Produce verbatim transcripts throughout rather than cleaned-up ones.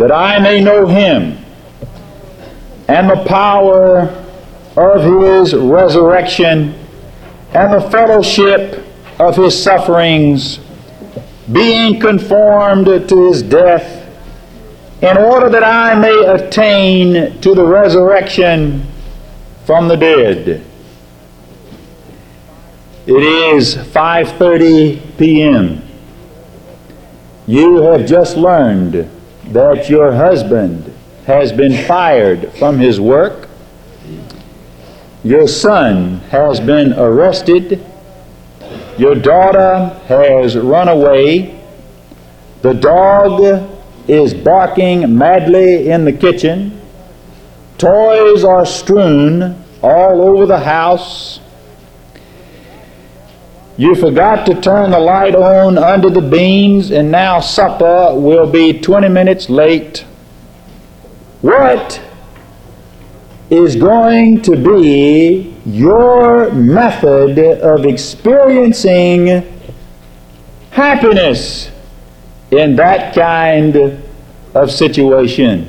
that I may know him, and the power of his resurrection, and the fellowship of his sufferings, being conformed to his death, in order that I may attain to the resurrection from the dead. It is five thirty p.m. You have just learned that your husband has been fired from his work. Your son has been arrested. Your daughter has run away. The dog is barking madly in the kitchen. Toys are strewn all over the house. You forgot to turn the light on under the beams, and now supper will be twenty minutes late. What is going to be your method of experiencing happiness in that kind of situation?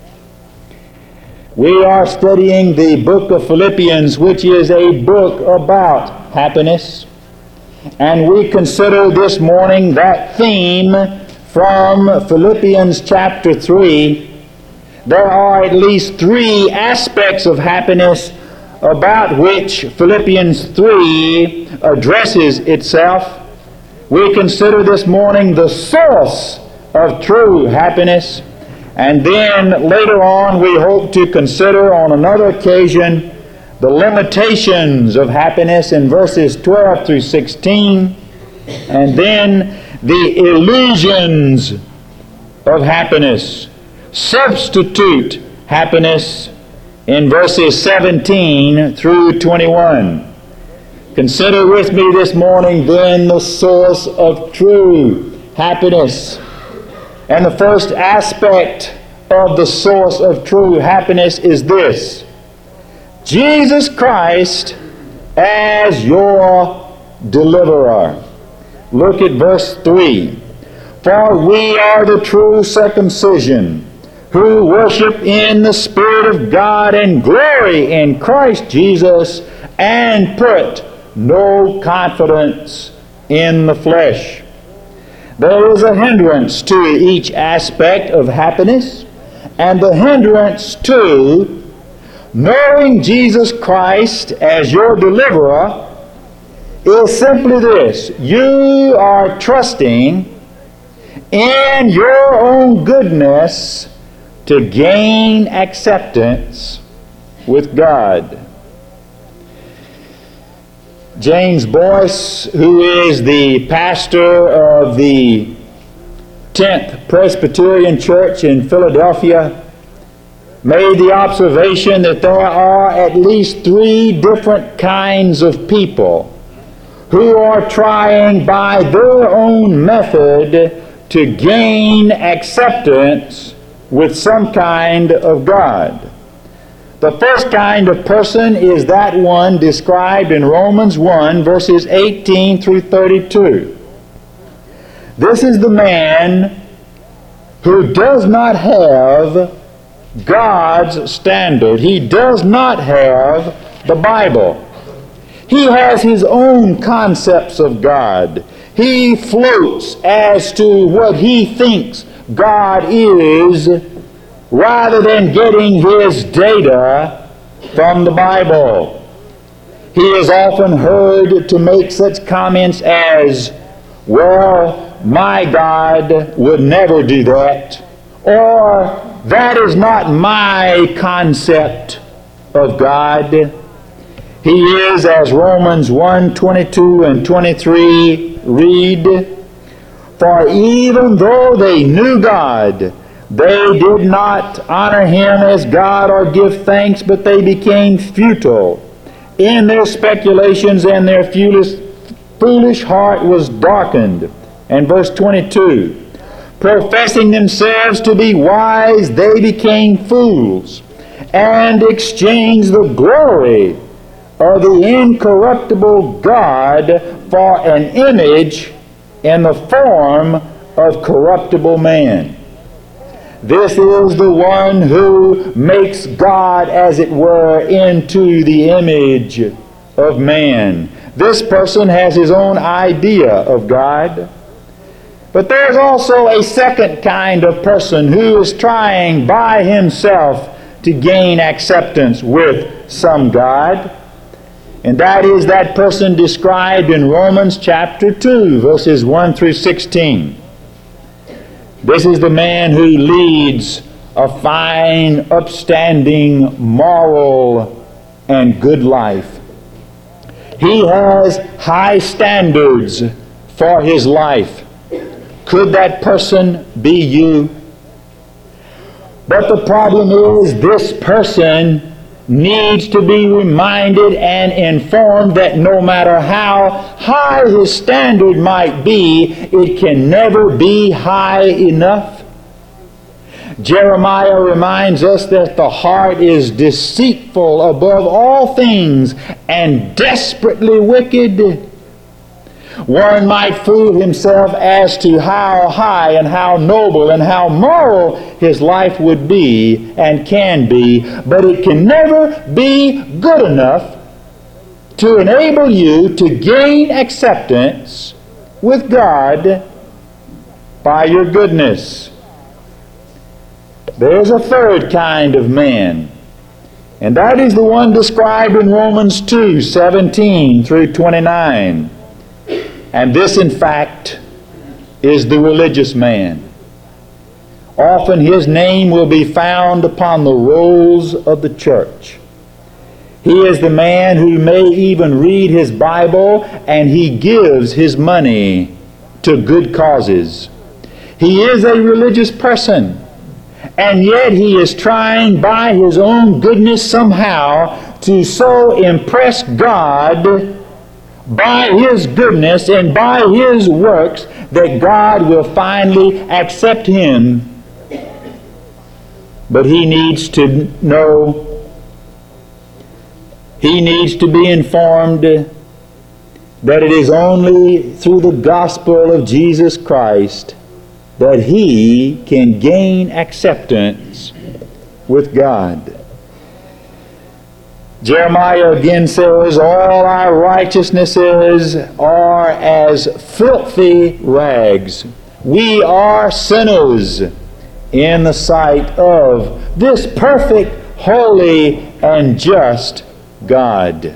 We are studying the book of Philippians, which is a book about happiness. And we consider this morning that theme from Philippians chapter three. There are at least three aspects of happiness about which Philippians three addresses itself. We consider this morning the source of true happiness, and then later on we hope to consider on another occasion the limitations of happiness in verses twelve through sixteen, and then the illusions of happiness, substitute happiness in verses seventeen through twenty-one. Consider with me this morning then the source of true happiness. And the first aspect of the source of true happiness is this: Jesus Christ as your deliverer. Look at verse three. For we are the true circumcision, who worship in the Spirit of God and glory in Christ Jesus, and put no confidence in the flesh. There is a hindrance to each aspect of happiness, and the hindrance to knowing Jesus Christ as your deliverer is simply this: you are trusting in your own goodness to gain acceptance with God. James Boyce, who is the pastor of the tenth Presbyterian Church in Philadelphia, made the observation that there are at least three different kinds of people who are trying by their own method to gain acceptance with some kind of God. The first kind of person is that one described in Romans one, verses eighteen through thirty-two. This is the man who does not have God's standard. He does not have the Bible. He has his own concepts of God. He floats as to what he thinks God is, rather than getting his data from the Bible. He is often heard to make such comments as, well, my God would never do that, or that is not my concept of God. He is, as Romans one, twenty-two and twenty-three read, for even though they knew God, they did not honor him as God or give thanks, but they became futile in their speculations, and their foolish, foolish heart was darkened. And verse twenty-two, professing themselves to be wise, they became fools, and exchanged the glory of the incorruptible God for an image in the form of corruptible man. This is the one who makes God, as it were, into the image of man. This person has his own idea of God. But there's also a second kind of person who is trying by himself to gain acceptance with some God. And that is that person described in Romans chapter two, verses one through sixteen. This is the man who leads a fine, upstanding, moral, and good life. He has high standards for his life. Could that person be you? But the problem is, this person needs to be reminded and informed that no matter how high his standard might be, it can never be high enough. Jeremiah reminds us that the heart is deceitful above all things and desperately wicked. One might fool himself as to how high and how noble and how moral his life would be and can be, but it can never be good enough to enable you to gain acceptance with God by your goodness. There's a third kind of man, and that is the one described in Romans two, seventeen through twenty-nine. And this, in fact, is the religious man. Often his name will be found upon the rolls of the church. He is the man who may even read his Bible, and he gives his money to good causes. He is a religious person, and yet he is trying by his own goodness somehow to so impress God by his goodness and by his works that God will finally accept him. But he needs to know, he needs to be informed that it is only through the gospel of Jesus Christ that he can gain acceptance with God. Jeremiah again says, all our righteousnesses are as filthy rags. We are sinners in the sight of this perfect, holy, and just God.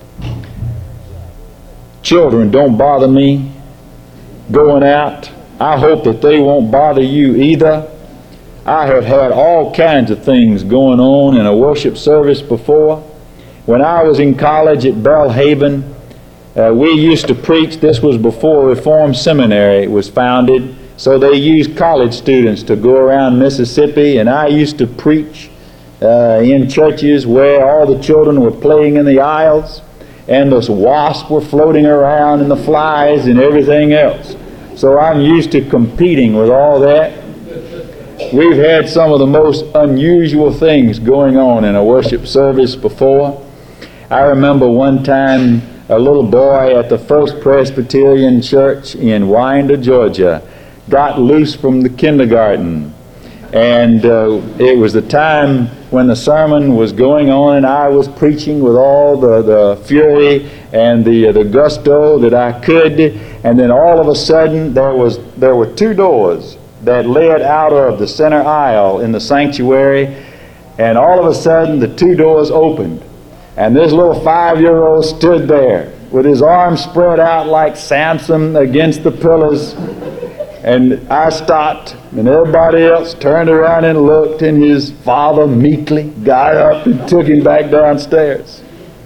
Children, don't bother me going out. I hope that they won't bother you either. I have had all kinds of things going on in a worship service before. When I was in college at Belhaven, uh, we used to preach. This was before Reformed Seminary was founded, so they used college students to go around Mississippi, and I used to preach uh, in churches where all the children were playing in the aisles, and the wasps were floating around, and the flies and everything else. So I'm used to competing with all that. We've had some of the most unusual things going on in a worship service before. I remember one time a little boy at the First Presbyterian Church in Winder, Georgia, got loose from the kindergarten. And uh, it was the time when the sermon was going on, and I was preaching with all the, the fury and the, uh, the gusto that I could. And then all of a sudden there was there were two doors that led out of the center aisle in the sanctuary. And all of a sudden the two doors opened. And this little five-year-old stood there with his arms spread out like Samson against the pillars. And I stopped, and everybody else turned around and looked, and his father meekly got up and took him back downstairs.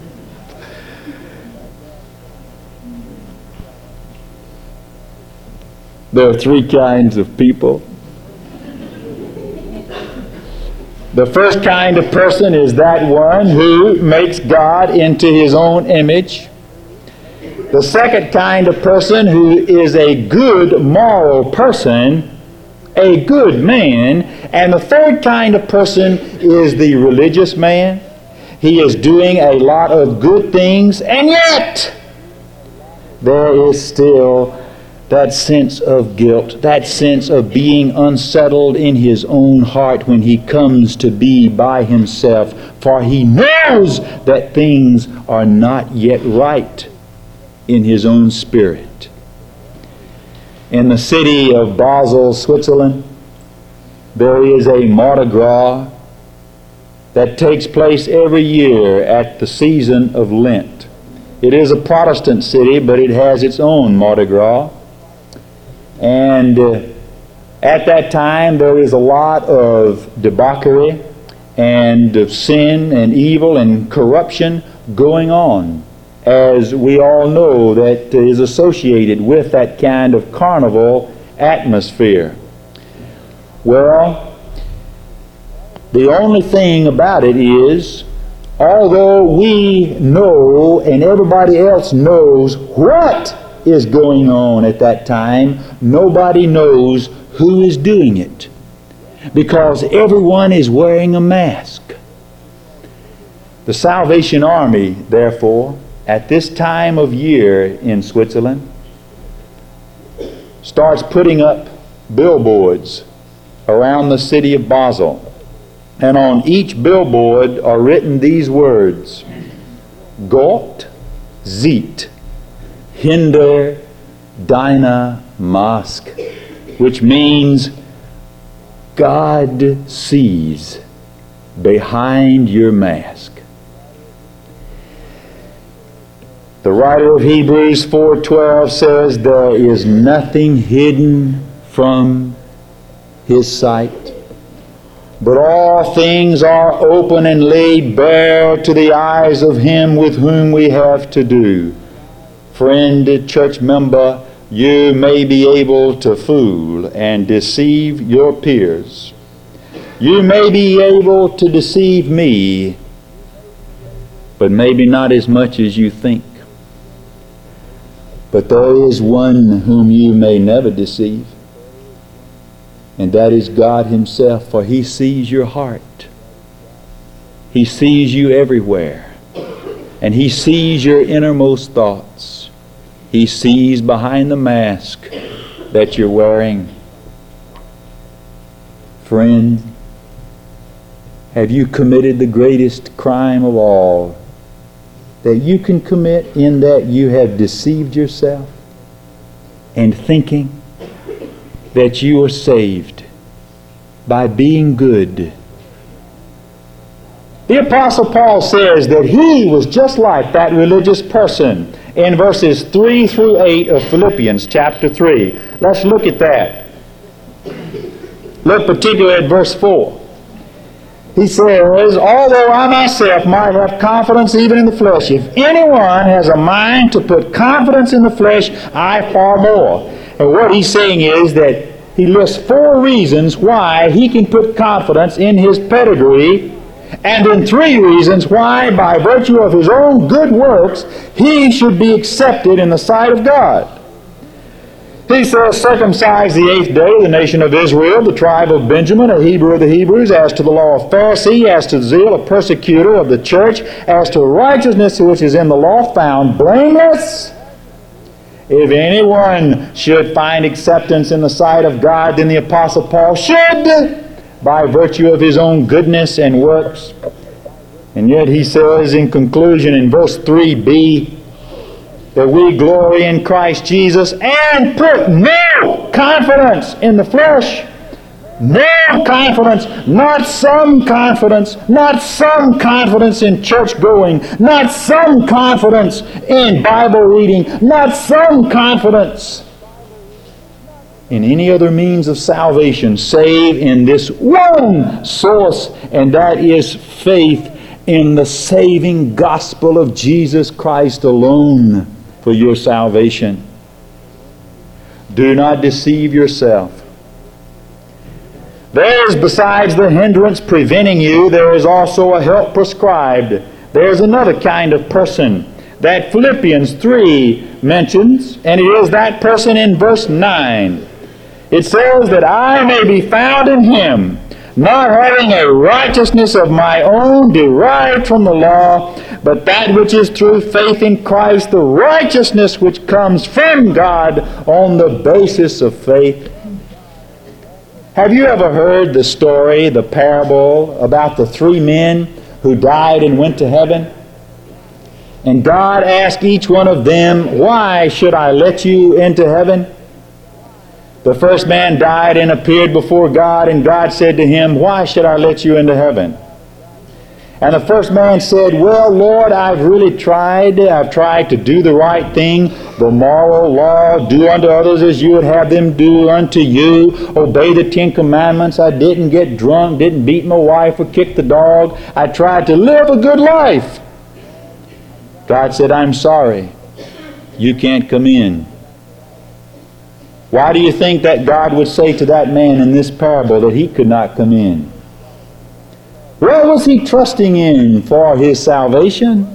There are three kinds of people. The first kind of person is that one who makes God into his own image. The second kind of person who is a good moral person, a good man. And the third kind of person is the religious man. He is doing a lot of good things, and yet there is still that sense of guilt, that sense of being unsettled in his own heart when he comes to be by himself, for he knows that things are not yet right in his own spirit. In the city of Basel, Switzerland, there is a Mardi Gras that takes place every year at the season of Lent. It is a Protestant city, but it has its own Mardi Gras. And uh, at that time there is a lot of debauchery and of sin and evil and corruption going on, as we all know that is associated with that kind of carnival atmosphere. Well, the only thing about it is, although we know and everybody else knows what is going on at that time, nobody knows who is doing it, because everyone is wearing a mask. The Salvation Army, therefore, at this time of year in Switzerland, starts putting up billboards around the city of Basel. And on each billboard are written these words: Gott sieht hinter deiner Mask, which means God sees behind your mask. The writer of Hebrews four twelve says, there is nothing hidden from his sight, but all things are open and laid bare to the eyes of him with whom we have to do. Friend, church member, you may be able to fool and deceive your peers. You may be able to deceive me, but maybe not as much as you think. But there is one whom you may never deceive, and that is God himself, for he sees your heart. He sees you everywhere, and he sees your innermost thoughts. He sees behind the mask that you're wearing. Friend, have you committed the greatest crime of all that you can commit, in that you have deceived yourself and thinking that you are saved by being good? The Apostle Paul says that he was just like that religious person in verses three through eight of Philippians chapter three. Let's look at that. Look particularly at verse four. He says, although I myself might have confidence even in the flesh, if anyone has a mind to put confidence in the flesh, I far more. And what he's saying is that he lists four reasons why he can put confidence in his pedigree, and in three reasons why, by virtue of his own good works, he should be accepted in the sight of God. He says, circumcised the eighth day, the nation of Israel, the tribe of Benjamin, a Hebrew of the Hebrews, as to the law of Pharisee, as to zeal, a persecutor of the church, as to righteousness which is in the law, found blameless. If anyone should find acceptance in the sight of God, then the Apostle Paul should, by virtue of his own goodness and works. And yet he says in conclusion in verse three b, that we glory in Christ Jesus and put no confidence in the flesh. No confidence, not some confidence, not some confidence in church going, not some confidence in Bible reading, not some confidence in any other means of salvation save in this one source, and that is faith in the saving gospel of Jesus Christ alone for your salvation. Do not deceive yourself. There is, besides the hindrance preventing you, there is also a help prescribed. There is another kind of person that Philippians three mentions, and it is that person in verse nine. It says that I may be found in him, not having a righteousness of my own derived from the law, but that which is through faith in Christ, the righteousness which comes from God on the basis of faith. Have you ever heard the story, the parable about the three men who died and went to heaven? And God asked each one of them, "Why should I let you into heaven?" The first man died and appeared before God, and God said to him, "Why should I let you into heaven?" And the first man said, "Well, Lord, I've really tried. I've tried to do the right thing, the moral law, do unto others as you would have them do unto you, obey the Ten Commandments. I didn't get drunk, didn't beat my wife or kick the dog. I tried to live a good life." God said, "I'm sorry. You can't come in." Why do you think that God would say to that man in this parable that he could not come in? What was he trusting in for his salvation?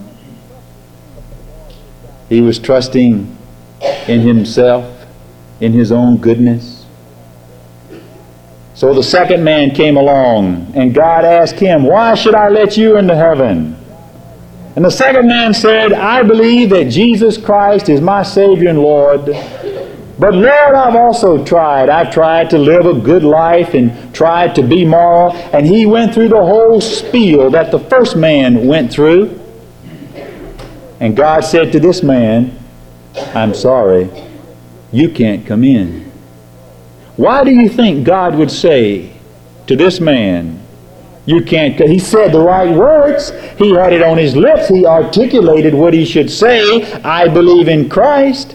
He was trusting in himself, in his own goodness. So the second man came along, and God asked him, "Why should I let you into heaven?" And the second man said, "I believe that Jesus Christ is my Savior and Lord. But Lord, I've also tried. I've tried to live a good life and tried to be moral." And he went through the whole spiel that the first man went through. And God said to this man, "I'm sorry, you can't come in." Why do you think God would say to this man, "You can't come"? He said the right words. He had it on his lips. He articulated what he should say. "I believe in Christ."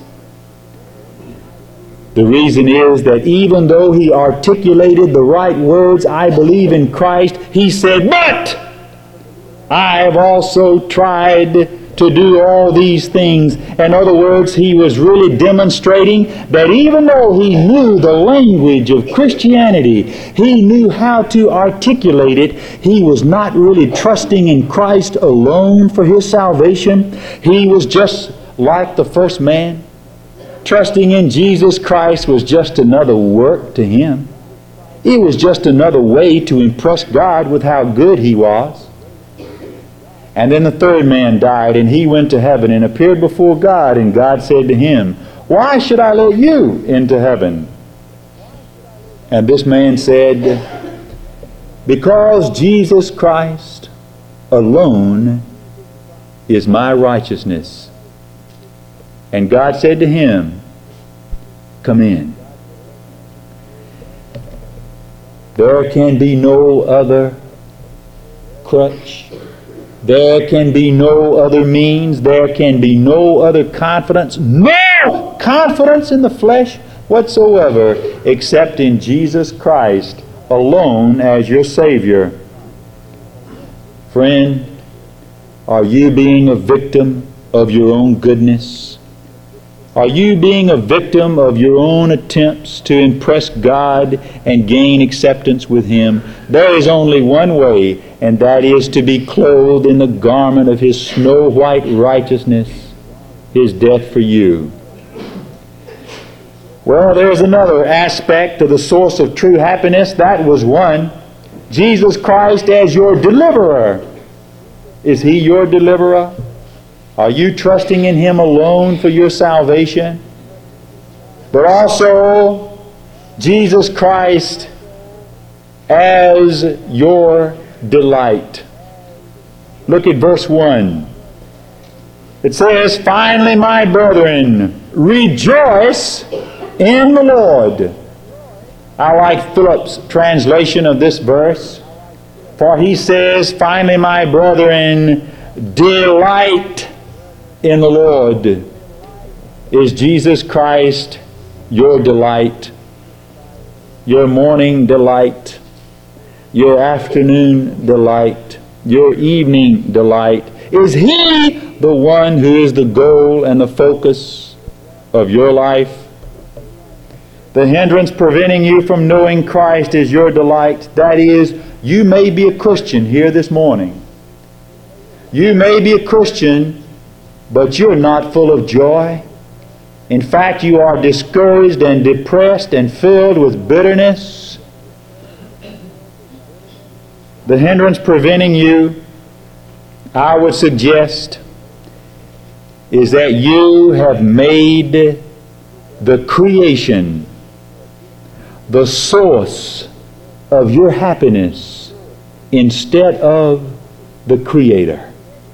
The reason is that even though he articulated the right words, "I believe in Christ," he said, "But I have also tried to do all these things." In other words, he was really demonstrating that even though he knew the language of Christianity, he knew how to articulate it, he was not really trusting in Christ alone for his salvation. He was just like the first man. Trusting in Jesus Christ was just another work to him. It was just another way to impress God with how good he was. And then the third man died, and he went to heaven and appeared before God, and God said to him, "Why should I let you into heaven?" And this man said, "Because Jesus Christ alone is my righteousness." And God said to him, "Come in." There can be no other crutch. There can be no other means. There can be no other confidence. No confidence in the flesh whatsoever except in Jesus Christ alone as your Savior. Friend, are you being a victim of your own goodness? Are you being a victim of your own attempts to impress God and gain acceptance with Him? There is only one way, and that is to be clothed in the garment of His snow-white righteousness, His death for you. Well, there's another aspect of the source of true happiness. That was one. Jesus Christ as your deliverer. Is He your deliverer? Are you trusting in Him alone for your salvation? But also, Jesus Christ as your delight. Look at verse one. It says, "Finally, my brethren, rejoice in the Lord." I like Phillips' translation of this verse. For he says, "Finally, my brethren, delight in the Lord." Is Jesus Christ your delight? Your morning delight? Your afternoon delight? Your evening delight? Is He the one who is the goal and the focus of your life? The hindrance preventing you from knowing Christ is your delight. That is, you may be a Christian here this morning. You may be a Christian, but you're not full of joy. In fact, you are discouraged and depressed and filled with bitterness. The hindrance preventing you, I would suggest is that you have made the creation the source of your happiness instead of the Creator.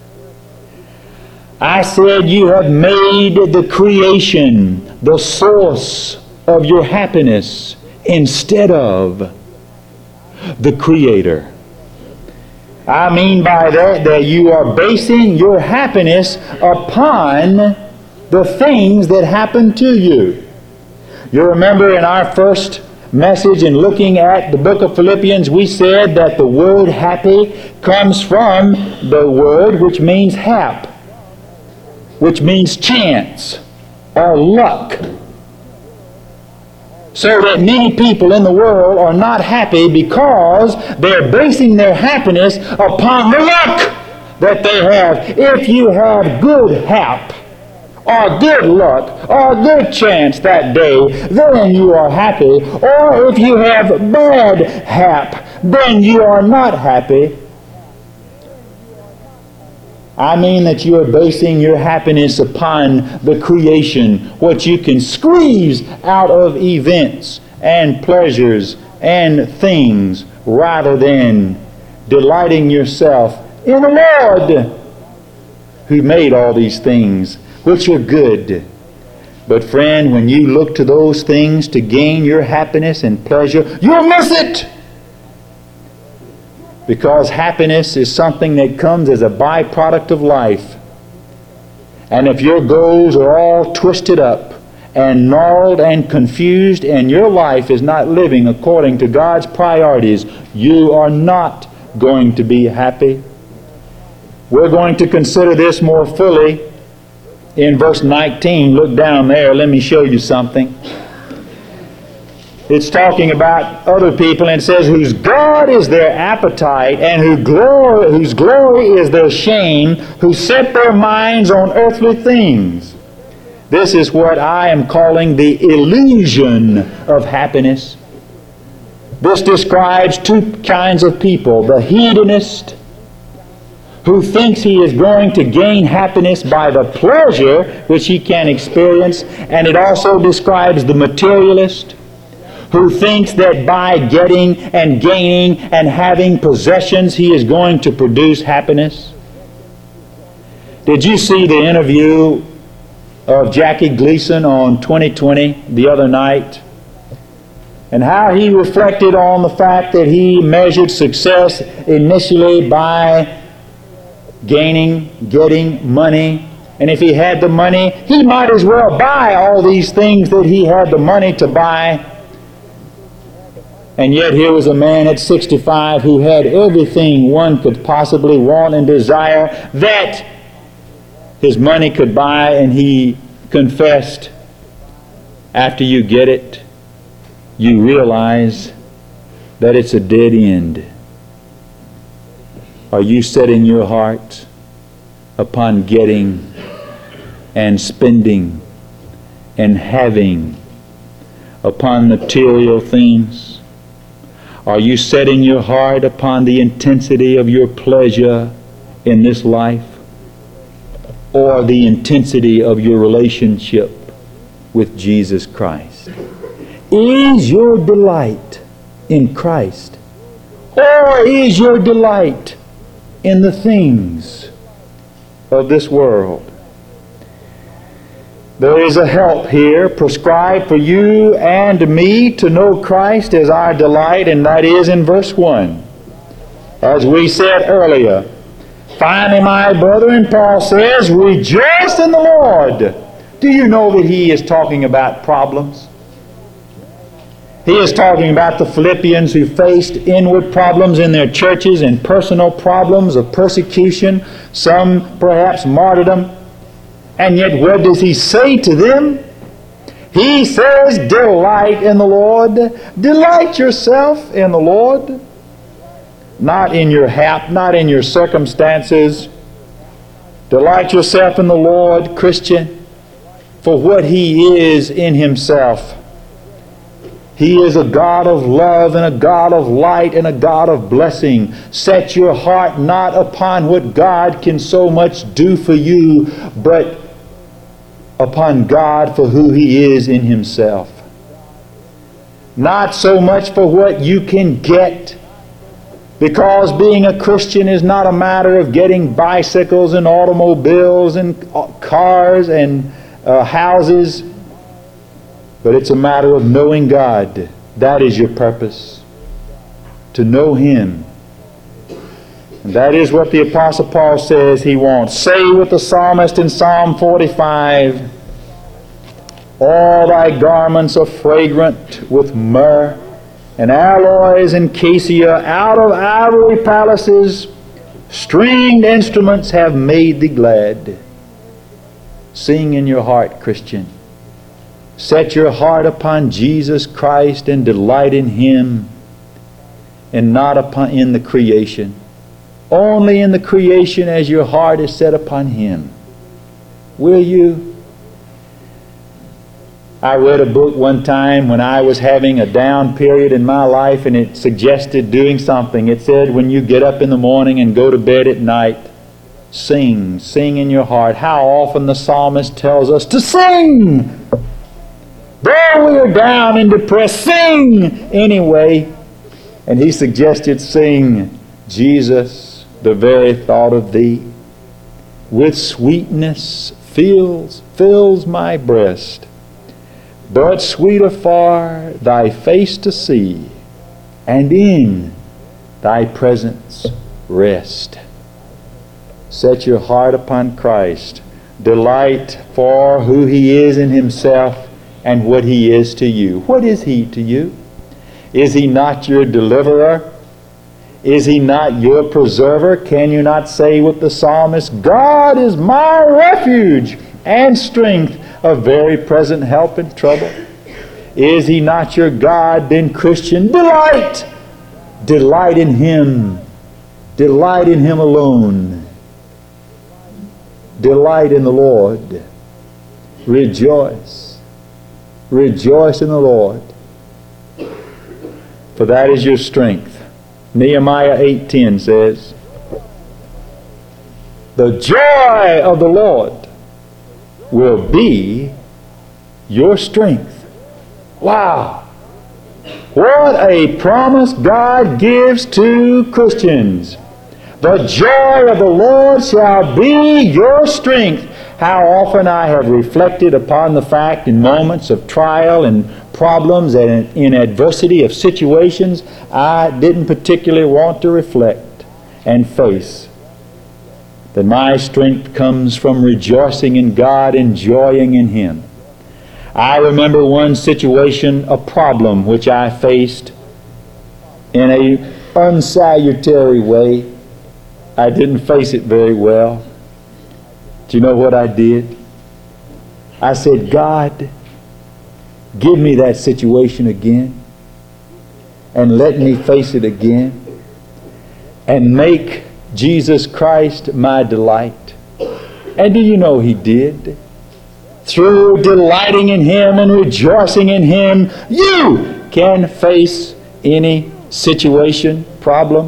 I said you have made the creation the source of your happiness instead of the Creator. I mean by that that you are basing your happiness upon the things that happen to you. You remember in our first message in looking at the book of Philippians, we said that the word happy comes from the word which means hap, which means chance or luck. So that many people in the world are not happy because they're basing their happiness upon the luck that they have. If you have good hap, or good luck, or good chance that day, then you are happy. Or if you have bad hap, then you are not happy. I mean that you are basing your happiness upon the creation, what you can squeeze out of events and pleasures and things, rather than delighting yourself in the Lord who made all these things, which are good. But friend, when you look to those things to gain your happiness and pleasure, you'll miss it. Because happiness is something that comes as a byproduct of life. And if your goals are all twisted up and gnarled and confused, and your life is not living according to God's priorities, you are not going to be happy. We're going to consider this more fully in verse nineteen. Look down there. Let me show you something. It's talking about other people, and it says, whose God is their appetite, and whose glory, whose glory is their shame, who set their minds on earthly things. This is what I am calling the illusion of happiness. This describes two kinds of people: the hedonist, who thinks he is going to gain happiness by the pleasure which he can experience, and it also describes the materialist, who thinks that by getting and gaining and having possessions he is going to produce happiness. Did you see the interview of Jackie Gleason on twenty twenty the other night? And how he reflected on the fact that he measured success initially by gaining, getting money. And if he had the money, he might as well buy all these things that he had the money to buy. And yet here was a man at sixty-five who had everything one could possibly want and desire that his money could buy, and he confessed, after you get it, you realize that it's a dead end. Are you setting your heart upon getting and spending and having, upon material things? Are you setting your heart upon the intensity of your pleasure in this life, or the intensity of your relationship with Jesus Christ? Is your delight in Christ, or is your delight in the things of this world? There is a help here prescribed for you and me to know Christ as our delight, and that is in verse one. As we said earlier, finally, my brethren, Paul says, rejoice in the Lord. Do you know that he is talking about problems? He is talking about the Philippians who faced inward problems in their churches and personal problems of persecution, some perhaps martyrdom. And yet what does he say to them? He says, delight in the Lord. Delight yourself in the Lord. Not in your hap, not in your circumstances. Delight yourself in the Lord, Christian, for what he is in himself. He is a God of love and a God of light and a God of blessing. Set your heart not upon what God can so much do for you, but upon God for who He is in Himself. Not so much for what you can get, because being a Christian is not a matter of getting bicycles and automobiles and cars and uh, houses, but it's a matter of knowing God. That is your purpose, to know Him. And that is what the Apostle Paul says he wants. Say with the psalmist in Psalm forty-five, all thy garments are fragrant with myrrh, and alloys and cassia, out of ivory palaces, stringed instruments have made thee glad. Sing in your heart, Christian. Set your heart upon Jesus Christ and delight in Him, and not upon in the creation. Only in the creation as your heart is set upon Him. Will you? I read a book one time when I was having a down period in my life, and it suggested doing something. It said, when you get up in the morning and go to bed at night, sing, sing in your heart. How often the psalmist tells us to sing! Though we are down and depressed, sing anyway. And he suggested sing, Jesus, the very thought of Thee with sweetness fills, fills my breast. But sweeter far Thy face to see, and in Thy presence rest. Set your heart upon Christ. Delight for who He is in Himself and what He is to you. What is He to you? Is He not your deliverer? Is He not your preserver? Can you not say with the psalmist, God is my refuge and strength, a very present help in trouble? Is He not your God? Then, Christian, delight! Delight in Him. Delight in Him alone. Delight in the Lord. Rejoice. Rejoice in the Lord, for that is your strength. Nehemiah eight ten says, the joy of the Lord will be your strength. Wow! What a promise God gives to Christians. The joy of the Lord shall be your strength. How often I have reflected upon the fact in moments of trial and problems and in adversity of situations I didn't particularly want to reflect and face, that my strength comes from rejoicing in God, enjoying in Him. I remember one situation, a problem which I faced in a unsalutary way. I didn't face it very well. Do you know what I did? I said, God, give me that situation again, and let me face it again, and make Jesus Christ my delight. And do you know He did? Through delighting in Him and rejoicing in Him, you can face any situation, problem.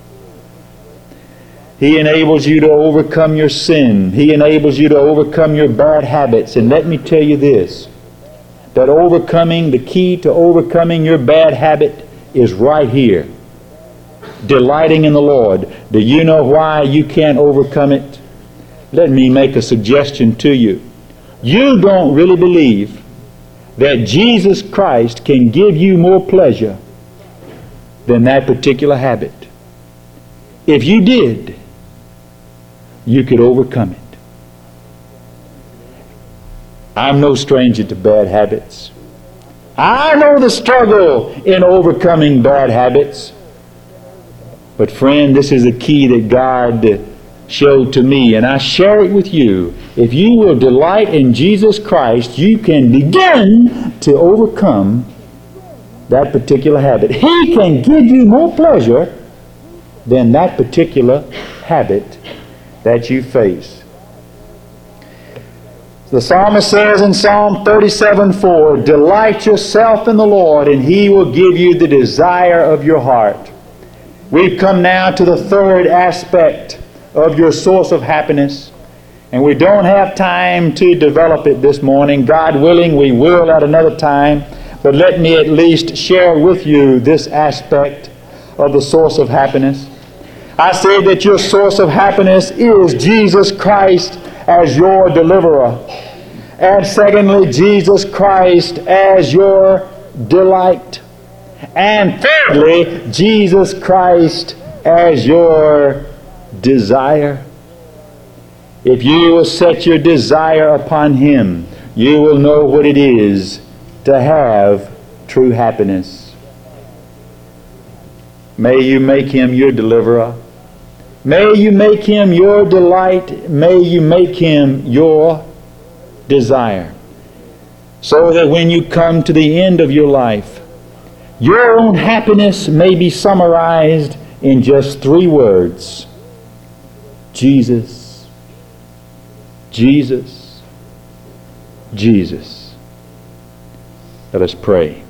He enables you to overcome your sin. He enables you to overcome your bad habits. And let me tell you this, that overcoming, the key to overcoming your bad habit is right here. Delighting in the Lord. Do you know why you can't overcome it? Let me make a suggestion to you. You don't really believe that Jesus Christ can give you more pleasure than that particular habit. If you did, you could overcome it. I'm no stranger to bad habits. I know the struggle in overcoming bad habits. But friend, this is a key that God showed to me, and I share it with you. If you will delight in Jesus Christ, you can begin to overcome that particular habit. He can give you more pleasure than that particular habit that you face. The psalmist says in Psalm thirty-seven four, delight yourself in the Lord, and He will give you the desire of your heart. We've come now to the third aspect of your source of happiness, and we don't have time to develop it this morning. God willing, we will at another time, but let me at least share with you this aspect of the source of happiness. I say that your source of happiness is Jesus Christ as your deliverer. And secondly, Jesus Christ as your delight. And thirdly, Jesus Christ as your desire. If you will set your desire upon Him, you will know what it is to have true happiness. May you make Him your deliverer. May you make Him your delight. May you make Him your desire. So that when you come to the end of your life, your own happiness may be summarized in just three words. Jesus, Jesus, Jesus. Let us pray.